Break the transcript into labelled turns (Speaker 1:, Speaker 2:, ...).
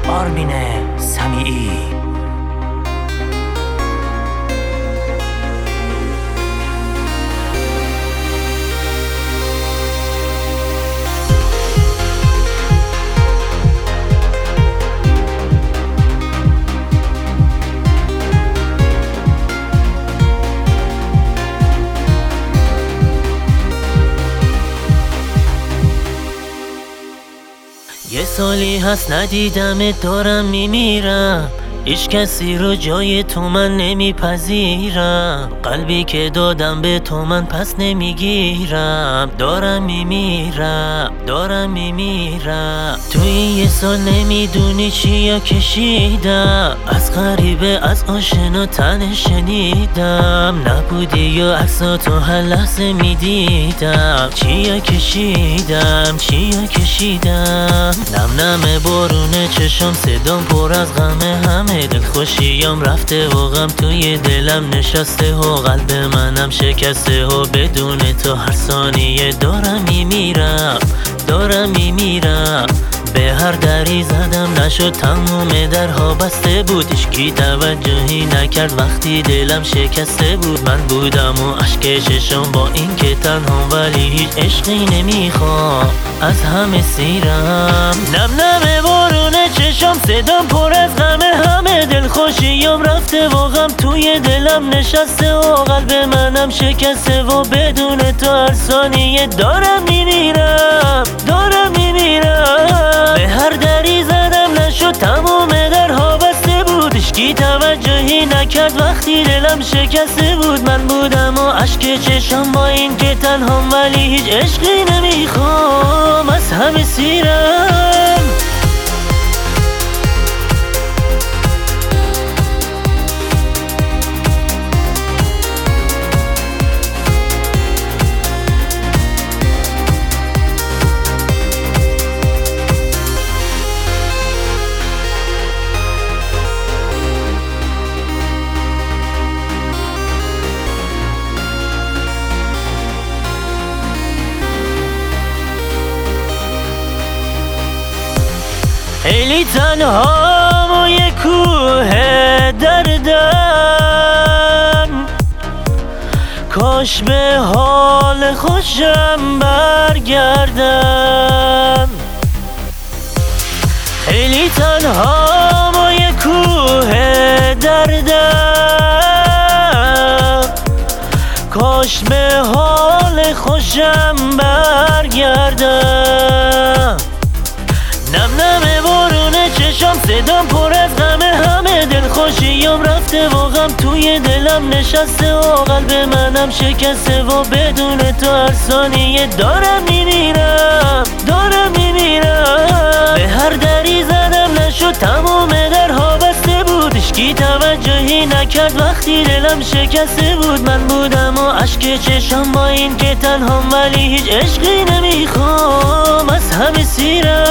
Speaker 1: آرمین سمیعی.
Speaker 2: یه سالی هست ندیدمت، دارم میمیرم. هیچ کسی رو جای تو من نمیپذیرم. قلبی که دادم به تو من پس نمیگیرم. دارم میمیرم، دارم میمیرم. تو این یه سال نمیدونی چیا کشیدم. از غریبه از آشنا تنه شنیدم. نبودی یا عکساتو هر لحظه میدیدم. چیا کشیدم، چیا کشیدم. نم نم بارونه چشم، صدام پر از غمه. همه دلخوشیام رفته و غم توی دلم نشسته و قلب منم شکسته و بدون تو هر ثانیه دارم میمیرم، دارم میمیرم. به هر دری زدم نشد، تموم درها بسته بود. هیچکی توجهی نکرد وقتی دلم شکسته بود. من بودم و اشک چشم با این که تنها، ولی هیچ عشقی نمیخوام، از همه سیرم. نم نم بارونه چشم، صدام پر از غمه. همه دلخوشیام رفته و غم توی دلم نشسته و قلب منم شکسته و بدون تو هر ثانیه دارم میمیرم، دارم میمیرم. به هر دری زدم نشد، تمام درها بسته بود. هیچکی توجهی نکرد وقتی دلم شکسته بود. من بودم و اشک چشم با این که تنهام، ولی هیچ عشقی نمیخوام، از همه سیرم. خیلی تنهام و یه کوه دردم. کاش به حال خوشم برگردم. خیلی تنهام و یه کوه دردم. کاش به حال خوشم برگردم. نم نم بارونه چشم، صدام پر از غمه. همه دلخوشیام رفته و غم توی دلم نشسته و قلب منم شکسته و بدون تو هر ثانیه دارم میمیرم، دارم میمیرم. به هر دری زدم نشد، تمام درها بسته بود. هیچکی توجهی نکرد وقتی دلم شکسته بود. من بودم و اشک چشم با این که تنهام، ولی هیچ عشقی نمیخوام، از همه سیرم.